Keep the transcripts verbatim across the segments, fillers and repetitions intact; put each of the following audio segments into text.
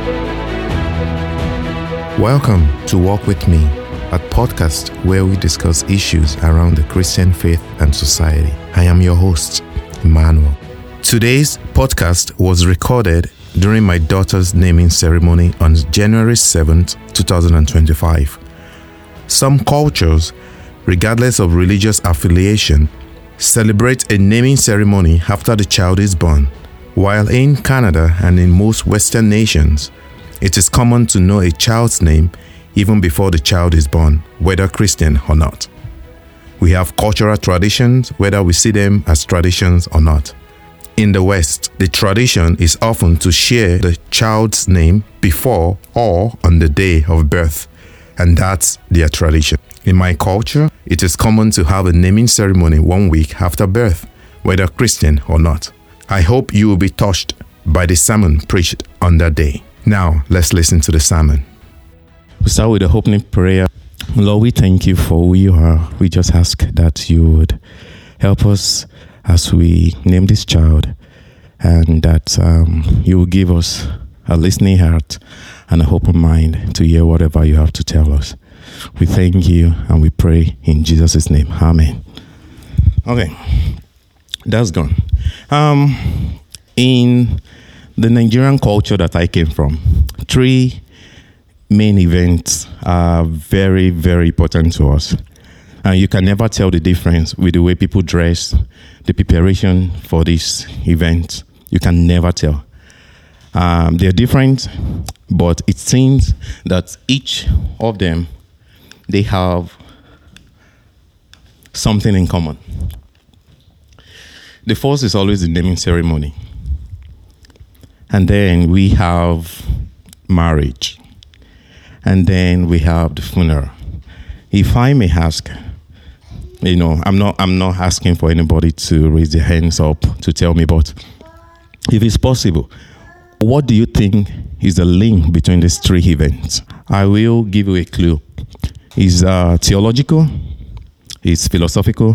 Welcome to Walk With Me, a podcast where we discuss issues around the Christian faith and society. I am your host, Emmanuel. Today's podcast was recorded during my daughter's naming ceremony on January seventh, twenty twenty-five. Some cultures, regardless of religious affiliation, celebrate a naming ceremony after the child is born, while in Canada and in most Western nations, it is common to know a child's name even before the child is born, whether Christian or not. We have cultural traditions, whether we see them as traditions or not. In the West, the tradition is often to share the child's name before or on the day of birth, and that's their tradition. In my culture, it is common to have a naming ceremony one week after birth, whether Christian or not. I hope you will be touched by the sermon preached on that day. Now, let's listen to the sermon. We start with the opening prayer. Lord, we thank you for who you are. We just ask that you would help us as we name this child, and that um, you will give us a listening heart and an open mind to hear whatever you have to tell us. We thank you and we pray in Jesus' name. Amen. Okay, that's gone. Um, in the Nigerian culture that I came from, three main events are very, very important to us. And you can never tell the difference with the way people dress, the preparation for this event. You can never tell. Um, they're different, but it seems that each of them, they have something in common. The first is always the naming ceremony. And then we have marriage. And then we have the funeral. If I may ask, you know, I'm not I'm not asking for anybody to raise their hands up to tell me, but if it's possible, what do you think is the link between these three events? I will give you a clue. It's uh, theological, it's philosophical,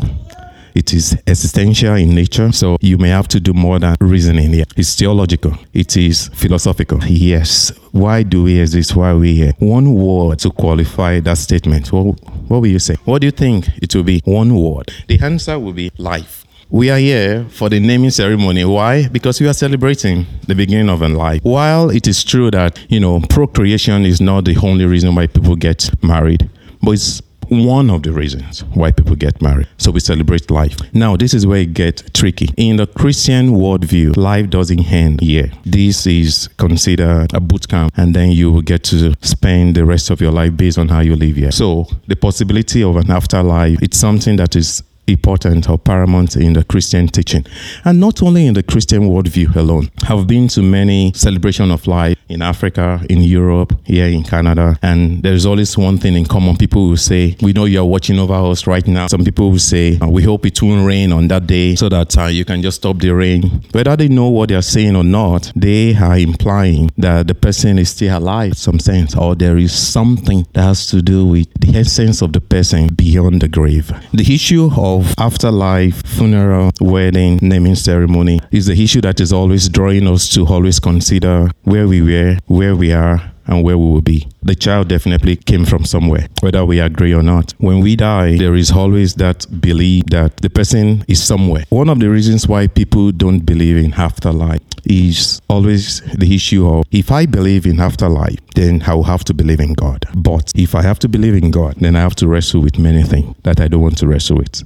it is existential in nature, so you may have to do more than reasoning here. It's theological. It is philosophical. Yes. Why do we exist? Why are we here? One word to qualify that statement. What, what will you say? What do you think it will be? One word. The answer will be life. We are here for the naming ceremony. Why? Because we are celebrating the beginning of a life. While it is true that, you know, procreation is not the only reason why people get married, but it's one of the reasons why people get married. So we celebrate life. Now, this is where it gets tricky. In the Christian worldview, life doesn't end here. This is considered a boot camp, and then you will get to spend the rest of your life based on how you live here. So the possibility of an afterlife, it's something that is important or paramount in the Christian teaching. And not only in the Christian worldview alone. I've been to many celebrations of life in Africa, in Europe, here in Canada, and there's always one thing in common. People will say, we know you're watching over us right now. Some people will say, we hope it won't rain on that day so that uh, you can just stop the rain. Whether they know what they're saying or not, they are implying that the person is still alive in some sense, or there is something that has to do with the essence of the person beyond the grave. The issue of afterlife, funeral, wedding, naming ceremony is the issue that is always drawing us to always consider where we were, where we are, and where we will be. The child definitely came from somewhere, whether we agree or not. When we die, there is always that belief that the person is somewhere. One of the reasons why people don't believe in afterlife is always the issue of, if I believe in afterlife, then I will have to believe in God. But if I have to believe in God, then I have to wrestle with many things that I don't want to wrestle with.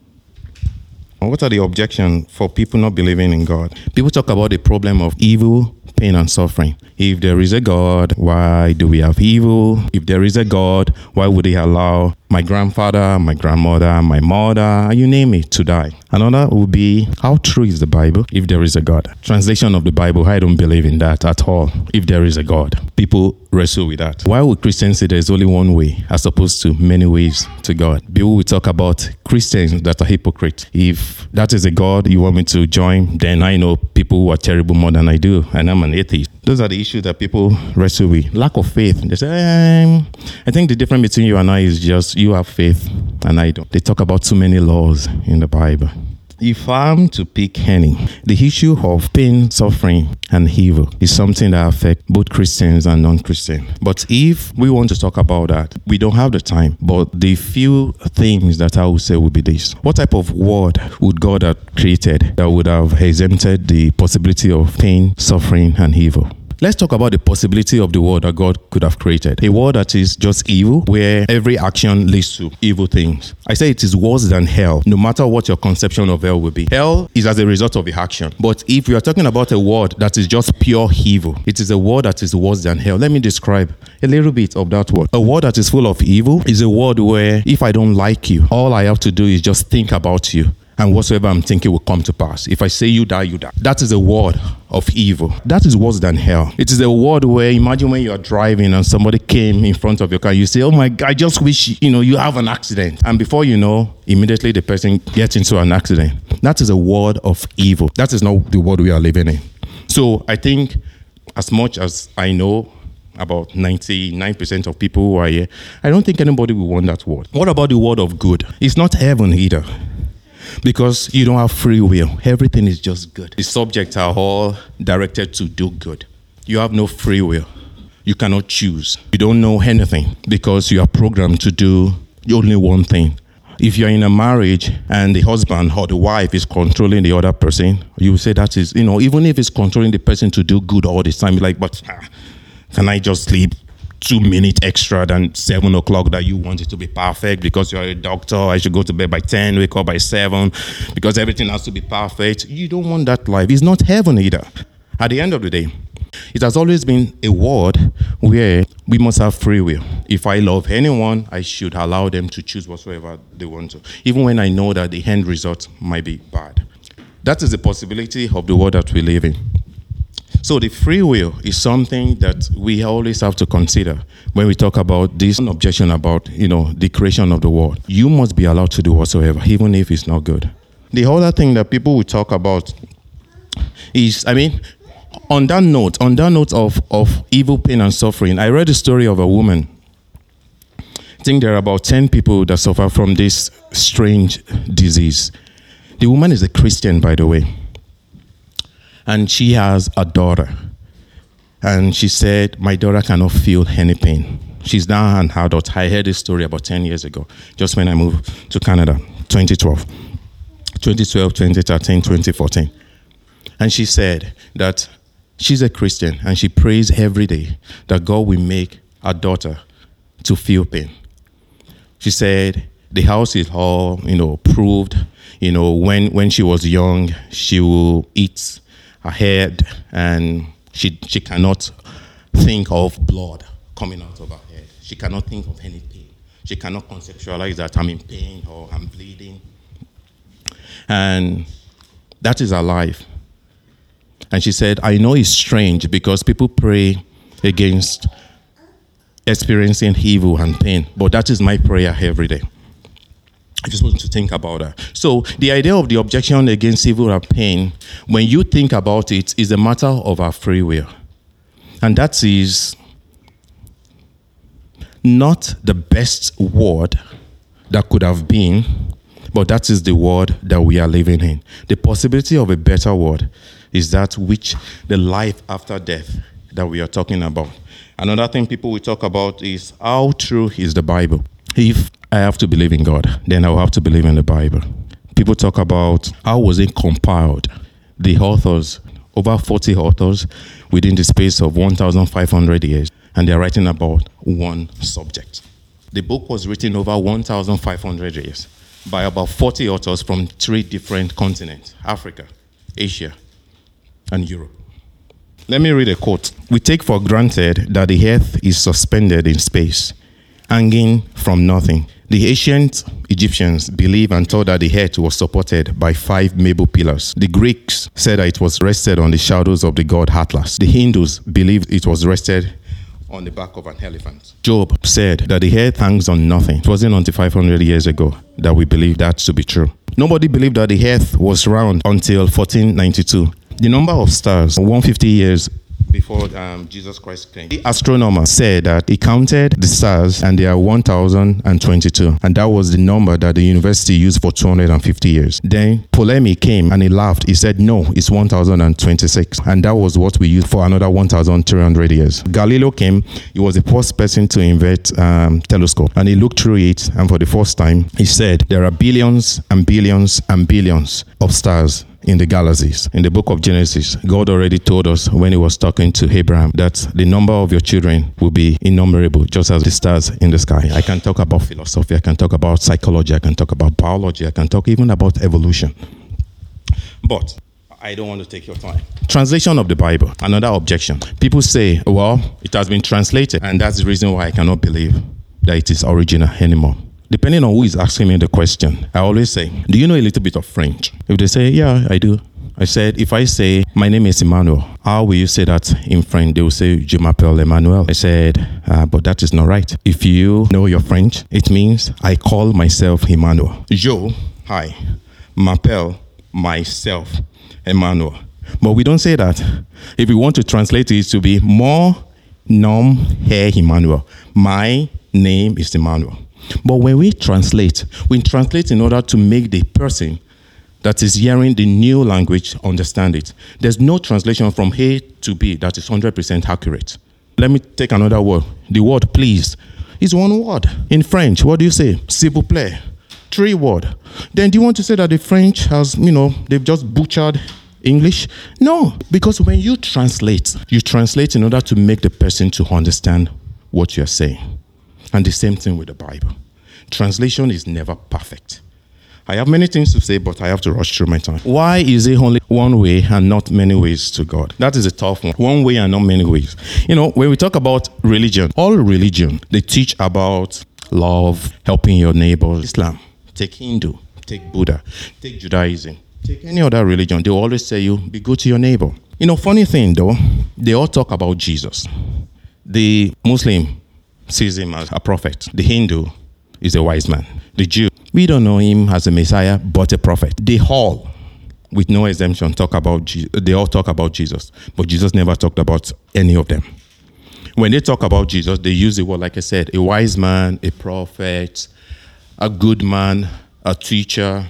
What are the objections for people not believing in God? People talk about the problem of evil, pain, and suffering. If there is a God, why do we have evil? If there is a God, why would he allow my grandfather, my grandmother, my mother, you name it, to die? Another would be, how true is the Bible if there is a God? Translation of the Bible, I don't believe in that at all. If there is a God, people wrestle with that. Why would Christians say there is only one way as opposed to many ways to God? People will talk about Christians that are hypocrites. If that is a God you want me to join, then I know people who are terrible more than I do, and I'm an atheist. Those are the issues that people wrestle with. Lack of faith. They say, um, I think the difference between you and I is just you have faith and I don't. They talk about too many laws in the Bible. If I'm to pick any, the issue of pain, suffering, and evil is something that affects both Christians and non-Christians. But if we want to talk about that, we don't have the time. But the few things that I would say would be this. What type of world would God have created that would have exempted the possibility of pain, suffering, and evil? Let's talk about the possibility of the world that God could have created. A world that is just evil, where every action leads to evil things. I say it is worse than hell, no matter what your conception of hell will be. Hell is as a result of the action. But if we are talking about a world that is just pure evil, it is a world that is worse than hell. Let me describe a little bit of that word. A world that is full of evil is a world where if I don't like you, all I have to do is just think about you, and whatsoever I'm thinking will come to pass. If I say you die, you die. That is a world of evil. That is worse than hell. It is a world where, imagine when you are driving and somebody came in front of your car, you say, oh my God, I just wish, you know, you have an accident. And before you know, immediately the person gets into an accident. That is a world of evil. That is not the world we are living in. So I think as much as I know about ninety-nine percent of people who are here, I don't think anybody will want that world. What about the world of good? It's not heaven either. Because you don't have free will. Everything is just good. The subjects are all directed to do good. You have no free will. You cannot choose. You don't know anything because you are programmed to do only one thing. If you're in a marriage and the husband or the wife is controlling the other person, you will say that is, you know, even if it's controlling the person to do good all the time, you're like, but ah, can I just sleep two minutes extra than seven o'clock that you want it to be perfect because you're a doctor? I should go to bed by ten, wake up by seven because everything has to be perfect. You don't want that life. It's not heaven either. At the end of the day, it has always been a world where we must have free will. If I love anyone, I should allow them to choose whatsoever they want to, even when I know that the end result might be bad. That is the possibility of the world that we live in. So the free will is something that we always have to consider when we talk about this objection about, you know, the creation of the world. You must be allowed to do whatsoever, even if it's not good. The other thing that people will talk about is, I mean, on that note, on that note of, of evil, pain, and suffering, I read the story of a woman. I think there are about ten people that suffer from this strange disease. The woman is a Christian, by the way. And she has a daughter. And she said, my daughter cannot feel any pain. She's now an adult. I heard this story about ten years ago, just when I moved to Canada, twenty twelve. twenty twelve, twenty thirteen, twenty fourteen. And she said that she's a Christian and she prays every day that God will make her daughter to feel pain. She said the house is all, you know, proved. You know, when, when she was young, she will eat her head, and she she cannot think of blood coming out of her head. She cannot think of any pain. She cannot conceptualize that I'm in pain or I'm bleeding. And that is her life. And she said, I know it's strange because people pray against experiencing evil and pain, but that is my prayer every day. I just want to think about that. So the idea of the objection against evil and pain, when you think about it, is a matter of our free will. And that is not the best word that could have been, but that is the world that we are living in. The possibility of a better world is that which the life after death that we are talking about. Another thing people will talk about is how true is the Bible. If I have to believe in God, then I will have to believe in the Bible. People talk about how was it compiled. The authors, over forty authors within the space of one thousand five hundred years, and they're writing about one subject. The book was written over one thousand five hundred years by about forty authors from three different continents: Africa, Asia, and Europe. Let me read a quote. We take for granted that the earth is suspended in space, hanging from nothing. The ancient Egyptians believed and thought that the earth was supported by five marble pillars. The Greeks said that it was rested on the shadows of the god Atlas. The Hindus believed it was rested on the back of an elephant. Job said that the earth hangs on nothing. It wasn't until five hundred years ago that we believed that to be true. Nobody believed that the earth was round until fourteen ninety-two. The number of stars one hundred fifty years before um, Jesus Christ came. The astronomer said that he counted the stars and there are one thousand twenty-two. And that was the number that the university used for two hundred fifty years. Then Ptolemy came and he laughed. He said, no, it's one thousand twenty-six. And that was what we used for another one thousand three hundred years. Galileo came. He was the first person to invent um, telescope. And he looked through it. And for the first time, he said, there are billions and billions and billions of stars in the galaxies. In the book of Genesis, God already told us when he was talking to Abraham that the number of your children will be innumerable, just as the stars in the sky. I can talk about philosophy, I can talk about psychology, I can talk about biology, I can talk even about evolution. But I don't want to take your time. Translation of the Bible, another objection. People say, well, it has been translated, and that's the reason why I cannot believe that it is original anymore. Depending on who is asking me the question, I always say, do you know a little bit of French? If they say, yeah, I do. I said, if I say, my name is Emmanuel, how will you say that in French? They will say, je m'appelle Emmanuel. I said, uh, but that is not right. If you know your French, it means I call myself Emmanuel. Je, I, m'appelle myself Emmanuel. But we don't say that. If we want to translate it to be mon nom est Emmanuel. My name is Emmanuel. But when we translate, we translate in order to make the person that is hearing the new language understand it. There's no translation from A to B that is one hundred percent accurate. Let me take another word. The word please is one word. In French, what do you say? S'il vous plaît. Three word. Then do you want to say that the French has, you know, they've just butchered English? No, because when you translate, you translate in order to make the person to understand what you're saying. And the same thing with the Bible. Translation is never perfect. I have many things to say, but I have to rush through my time. Why is it only one way and not many ways to God? That is a tough one. One way and not many ways. You know, when we talk about religion, all religion, they teach about love, helping your neighbors. Islam, take Hindu, take Buddha, take Judaism, take any other religion. They always say you be good to your neighbor. You know, funny thing though, they all talk about Jesus. The Muslim sees him as a prophet. The Hindu is a wise man. The Jew, we don't know him as a Messiah, but a prophet. They all, with no exemption, talk about Je- they all talk about Jesus, but Jesus never talked about any of them. When they talk about Jesus, they use the word, like I said, a wise man, a prophet, a good man, a teacher,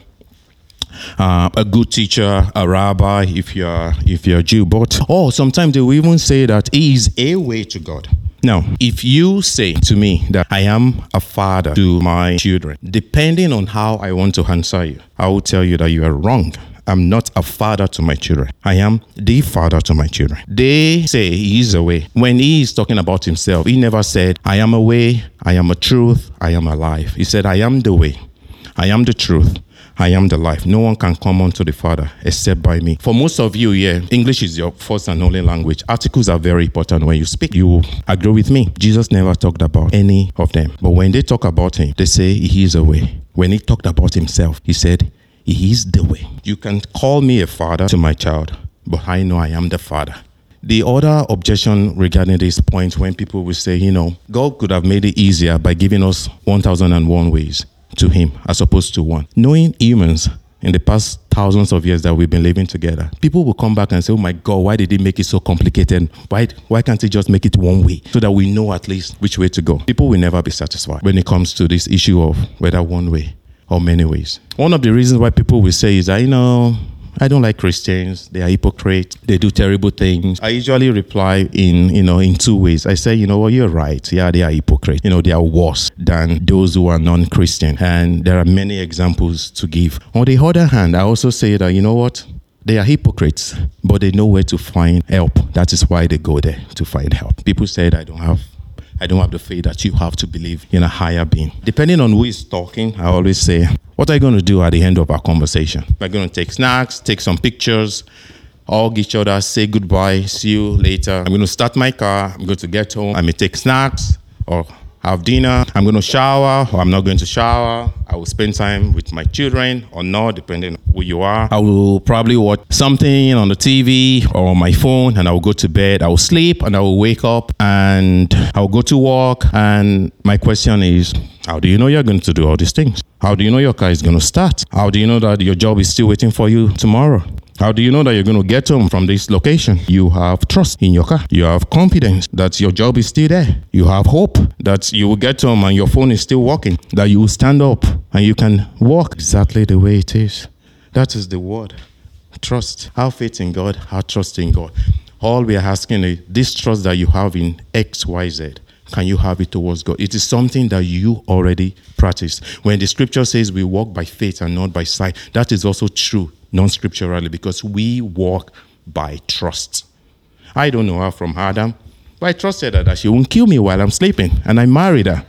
uh, a good teacher, a rabbi, if you're if you're a Jew. But oh, sometimes they will even say that he is a way to God. Now, if you say to me that I am a father to my children, depending on how I want to answer you, I will tell you that you are wrong. I'm not a father to my children. I am the father to my children. They say he is a way. When he is talking about himself, he never said, I am a way, I am a truth, I am a life. He said, I am the way, I am the truth, I am the life. No one can come unto the Father except by me. For most of you here, English is your first and only language. Articles are very important when you speak. You agree with me. Jesus never talked about any of them. But when they talk about him, they say he is a way. When he talked about himself, he said, he is the way. You can call me a father to my child, but I know I am the father. The other objection regarding this point, when people will say, you know, God could have made it easier by giving us one thousand one ways to him as opposed to one. Knowing humans in the past thousands of years that we've been living together, people will come back and say, oh my God, why did he make it so complicated? Why, why can't he just make it one way so that we know at least which way to go? People will never be satisfied when it comes to this issue of whether one way or many ways. One of the reasons why people will say is that, you know, I don't like Christians. They are hypocrites. They do terrible things. I usually reply in, you know, in two ways. I say, you know what, well, you're right. Yeah, they are hypocrites. You know, they are worse than those who are non-Christian. And there are many examples to give. On the other hand, I also say that, you know what, they are hypocrites, but they know where to find help. That is why they go there to find help. People say that I don't have I don't have the faith that you have to believe in a higher being. Depending on who is talking, I always say, what are you going to do at the end of our conversation? We're going to take snacks, take some pictures, hug each other, say goodbye, see you later. I'm going to start my car. I'm going to get home. I may take snacks or have dinner. I'm going to shower or I'm not going to shower. I will spend time with my children or not, depending on who you are. I will probably watch something on the T V or on my phone and I will go to bed. I will sleep and I will wake up and I will go to work. And my question is, How do you know you're going to do all these things? How do you know your car is going to start? How do you know that your job is still waiting for you tomorrow? How do you know that you're going to get home from this location? You have trust in your car. You have confidence that your job is still there. You have hope that you will get home and your phone is still working, that you will stand up and you can walk exactly the way it is. That is the word. Trust. Have faith in God. Have trust in God. All we are asking is this trust that you have in X, Y, Z. Can you have it towards God? It is something that you already practice. When the scripture says we walk by faith and not by sight, that is also true non-scripturally because we walk by trust. I don't know her from Adam, but I trusted her that she won't kill me while I'm sleeping, and I married her.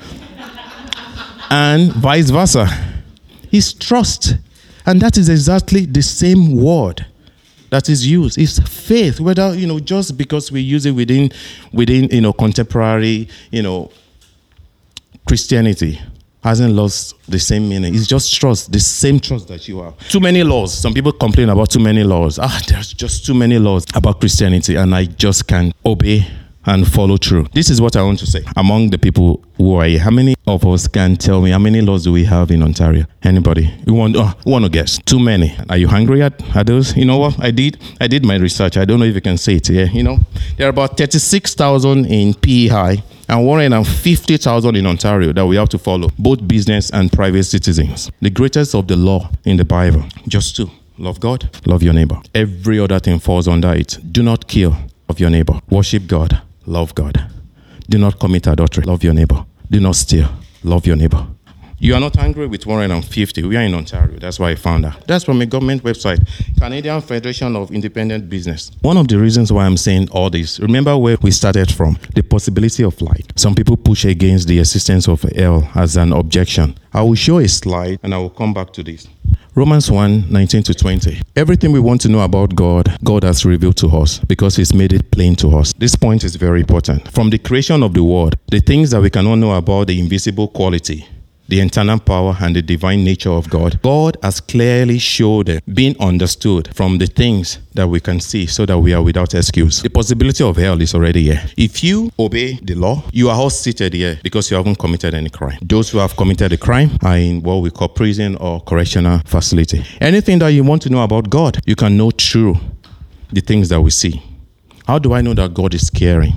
And vice versa. It's trust. And that is exactly the same word that is used. It's faith, whether, you know, just because we use it within, within, you know, contemporary, you know, Christianity hasn't lost the same meaning. It's just trust, the same trust that you have. Too many laws. Some people complain about too many laws. Ah, there's just too many laws about Christianity, and I just can't obey and follow through. This is what I want to say. Among the people who are here, how many of us can tell me how many laws do we have in Ontario? Anybody? You want, oh, want to guess? Too many. Are you hungry at, at those? You know what? I did I did my research. I don't know if you can say it here. You know, there are about thirty-six thousand in P E I and one hundred fifty thousand in Ontario that we have to follow, both business and private citizens. The greatest of the law in the Bible, just two. Love God, love your neighbor. Every other thing falls under it. Do not kill, love your neighbor. Worship God, love God. Do not commit adultery, love your neighbor. Do not steal, love your neighbor. You are not angry with one hundred fifty. We are in Ontario. That's why I found that. That's from a government website, Canadian Federation of Independent Business. One of the reasons why I'm saying all this, remember where we started from, the possibility of light. Some people push against the existence of hell as an objection. I will show a slide and I will come back to this. Romans one, nineteen to twenty. Everything we want to know about God, God has revealed to us because He's made it plain to us. This point is very important. From the creation of the world, the things that we cannot know about the invisible quality, the internal power and the divine nature of God, God has clearly showed it, being understood from the things that we can see so that we are without excuse. The possibility of hell is already here. If you obey the law, you are all seated here because you haven't committed any crime. Those who have committed a crime are in what we call prison or correctional facility. Anything that you want to know about God, you can know through the things that we see. How do I know that God is caring?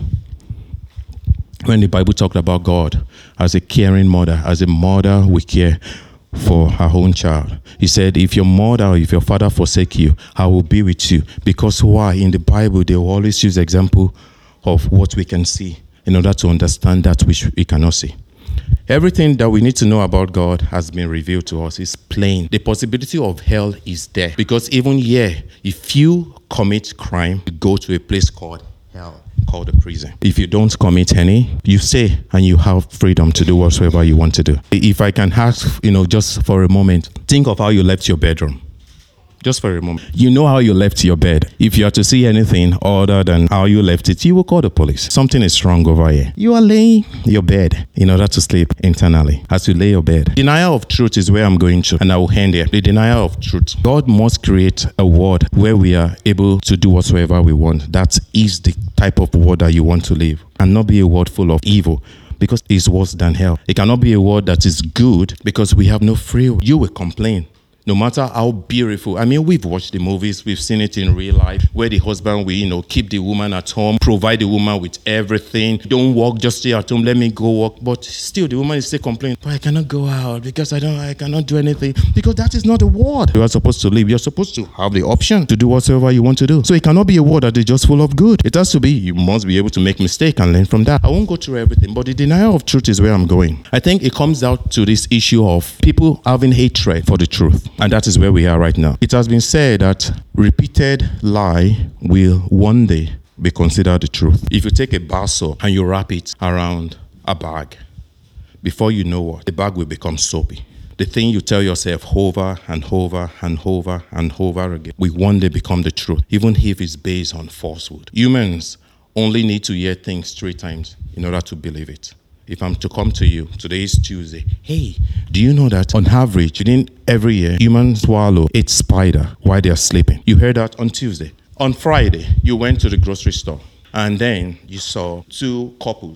When the Bible talked about God as a caring mother, as a mother we care for her own child. He said, if your mother or if your father forsake you, I will be with you. Because why? In the Bible, they will always use example of what we can see in order to understand that which we cannot see. Everything that we need to know about God has been revealed to us. It's plain. The possibility of hell is there. Because even here, if you commit crime, you go to a place called hell, called a prison. If you don't commit any, you stay and you have freedom to do whatsoever you want to do. If I can ask, you know, just for a moment, think of how you left your bedroom. Just for a moment. You know how you left your bed. If you are to see anything other than how you left it, you will call the police. Something is wrong over here. You are laying your bed in order to sleep internally. As you lay your bed. Denial of truth is where I'm going to, and I will end here. The denial of truth. God must create a world where we are able to do whatsoever we want. That is the type of world that you want to live, and not be a world full of evil. Because it's worse than hell. It cannot be a world that is good because we have no free will. You will complain. No matter how beautiful. I mean, we've watched the movies, we've seen it in real life, where the husband will, you know, keep the woman at home, provide the woman with everything. Don't work, just stay at home, let me go work. But still, the woman is still complaining, but I cannot go out because I don't, I cannot do anything. Because that is not the world you are supposed to live. You're supposed to have the option to do whatsoever you want to do. So it cannot be a world that is just full of good. It has to be, you must be able to make mistakes and learn from that. I won't go through everything, but the denial of truth is where I'm going. I think it comes out to this issue of people having hatred for the truth. And that is where we are right now. It has been said that repeated lie will one day be considered the truth. If you take a bar soap and you wrap it around a bag, before you know what, the bag will become soapy. The thing you tell yourself over and over and over and over again will one day become the truth, even if it's based on falsehood. Humans only need to hear things three times in order to believe it. If I'm to come to you, today is Tuesday. Hey, do you know that on average, within every year, humans swallow eight spiders while they are sleeping? You heard that on Tuesday. On Friday, you went to the grocery store and then you saw two couples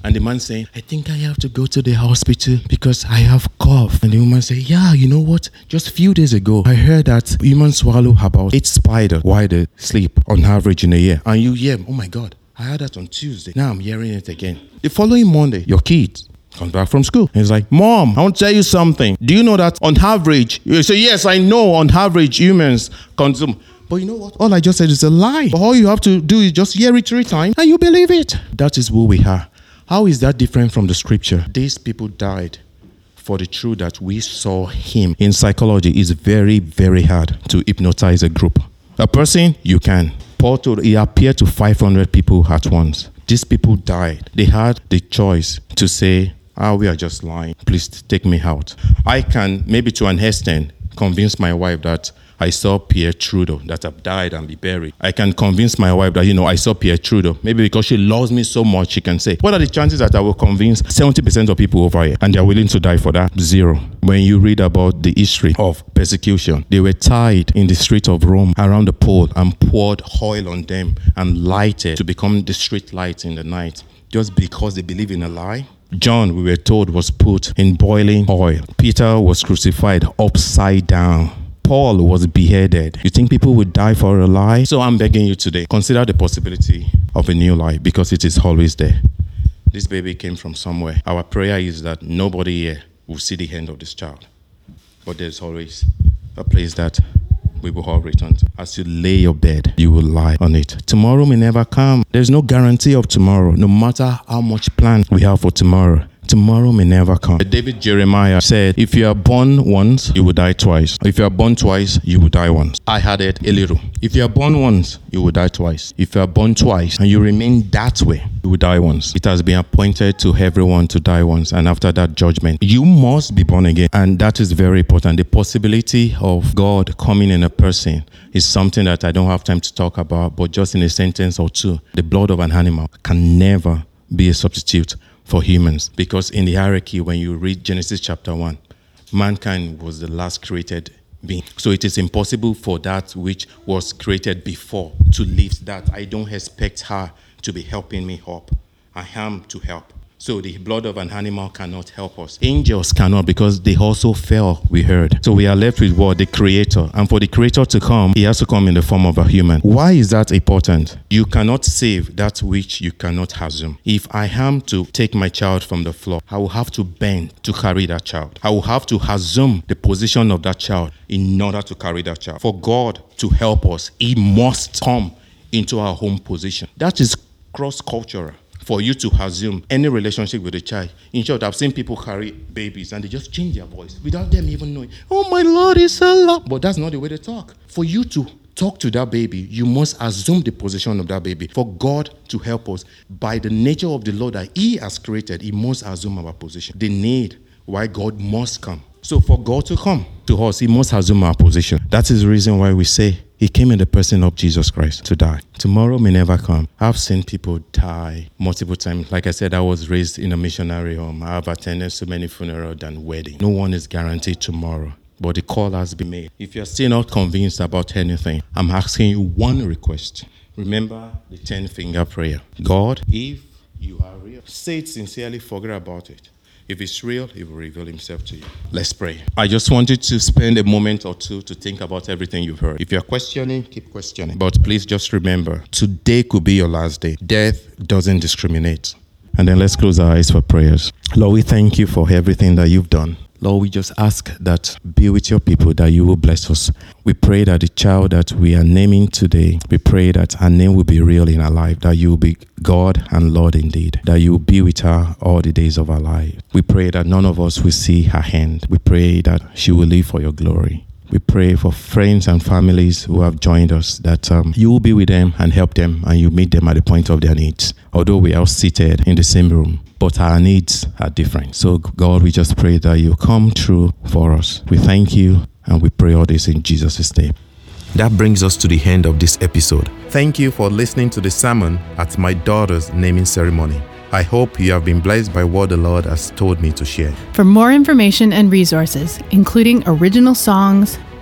And the man saying, I think I have to go to the hospital because I have cough. And the woman say, yeah, you know what? Just a few days ago, I heard that humans swallow about eight spiders while they sleep on average in a year. And you hear, oh my God, I heard that on Tuesday. Now I'm hearing it again. The following Monday, your kids comes back from school. And he's like, Mom, I want to tell you something. Do you know that on average, you say, yes, I know on average humans consume. But you know what? All I just said is a lie. But all you have to do is just hear it three times and you believe it. That is who we are. How is that different from the scripture? These people died for the truth that we saw him. In psychology, it's very, very hard to hypnotize a group. A person, you can. Paul told, he appeared to five hundred people at once. These people died. They had the choice to say, ah, we are just lying. Please take me out. I can, maybe to an extent, convince my wife that I saw Pierre Trudeau, that I've died and be buried. I can convince my wife that, you know, I saw Pierre Trudeau. Maybe because she loves me so much, she can say, what are the chances that I will convince seventy percent of people over here and they're willing to die for that? Zero. When you read about the history of persecution, they were tied in the street of Rome around the pole and poured oil on them and lighted to become the street lights in the night just because they believe in a lie. John, we were told, was put in boiling oil. Peter was crucified upside down. Paul was beheaded. You think people would die for a lie? So I'm begging you today, consider the possibility of a new life because it is always there. This baby came from somewhere. Our prayer is that nobody here will see the end of this child. But there's always a place that we will all return to. As you lay your bed, you will lie on it. Tomorrow may never come. There's no guarantee of tomorrow, no matter how much plan we have for tomorrow. Tomorrow may never come. David Jeremiah said, if you are born once, you will die twice. If you are born twice, you will die once. I had it a little. If you are born once, you will die twice. If you are born twice and you remain that way, you will die once. It has been appointed to everyone to die once, and after that judgment, you must be born again. And that is very important. The possibility of God coming in a person is something that I don't have time to talk about, but just in a sentence or two, the blood of an animal can never be a substitute for humans, because in the hierarchy, when you read Genesis chapter one, mankind was the last created being. So it is impossible for that which was created before to lift that. I don't expect her to be helping me up. I am to help. So the blood of an animal cannot help us. Angels cannot, because they also fell, we heard. So we are left with what? The Creator. And for the Creator to come, he has to come in the form of a human. Why is that important? You cannot save that which you cannot assume. If I am to take my child from the floor, I will have to bend to carry that child. I will have to assume the position of that child in order to carry that child. For God to help us, he must come into our home position. That is cross-cultural. For you to assume any relationship with a child. In short, I've seen people carry babies and they just change their voice without them even knowing, oh my Lord, it's a lot. But that's not the way they talk. For you to talk to that baby, you must assume the position of that baby. For God to help us, by the nature of the Lord that he has created, he must assume our position. The need why God must come. So for God to come to us, he must assume our position. That is the reason why we say he came in the person of Jesus Christ to die. Tomorrow may never come. I've seen people die multiple times. Like I said, I was raised in a missionary home. I have attended so many funerals than weddings. No one is guaranteed tomorrow, but the call has been made. If you're still not convinced about anything, I'm asking you one request. Remember the ten-finger prayer. God, if you are real, say it sincerely, forget about it. If it's real, he will reveal himself to you. Let's pray. I just wanted to spend a moment or two to think about everything you've heard. If you're questioning, keep questioning. But please just remember, today could be your last day. Death doesn't discriminate. And then let's close our eyes for prayers. Lord, we thank you for everything that you've done. Lord, we just ask that be with your people, that you will bless us. We pray that the child that we are naming today, we pray that her name will be real in her life, that you will be God and Lord indeed, that you will be with her all the days of her life. We pray that none of us will see her hand. We pray that she will live for your glory. We pray for friends and families who have joined us, that um, you will be with them and help them, and you meet them at the point of their needs. Although we are seated in the same room, but our needs are different. So God, we just pray that you come through for us. We thank you, and we pray all this in Jesus' name. That brings us to the end of this episode. Thank you for listening to the sermon at my daughter's naming ceremony. I hope you have been blessed by what the Lord has told me to share. For more information and resources, including original songs,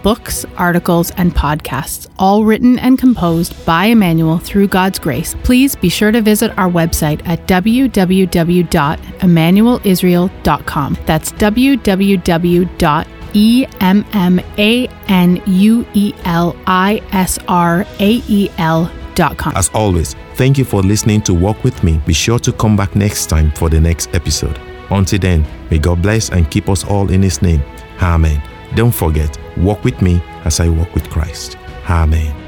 books, articles, and podcasts, all written and composed by Emmanuel through God's grace, please be sure to visit our website at w w w dot emmanuel israel dot com. That's w w w dot emmanuelisrael dot com. As always, thank you for listening to Walk With Me. Be sure to come back next time for the next episode. Until then, may God bless and keep us all in His name. Amen. Don't forget, walk with me as I walk with Christ. Amen.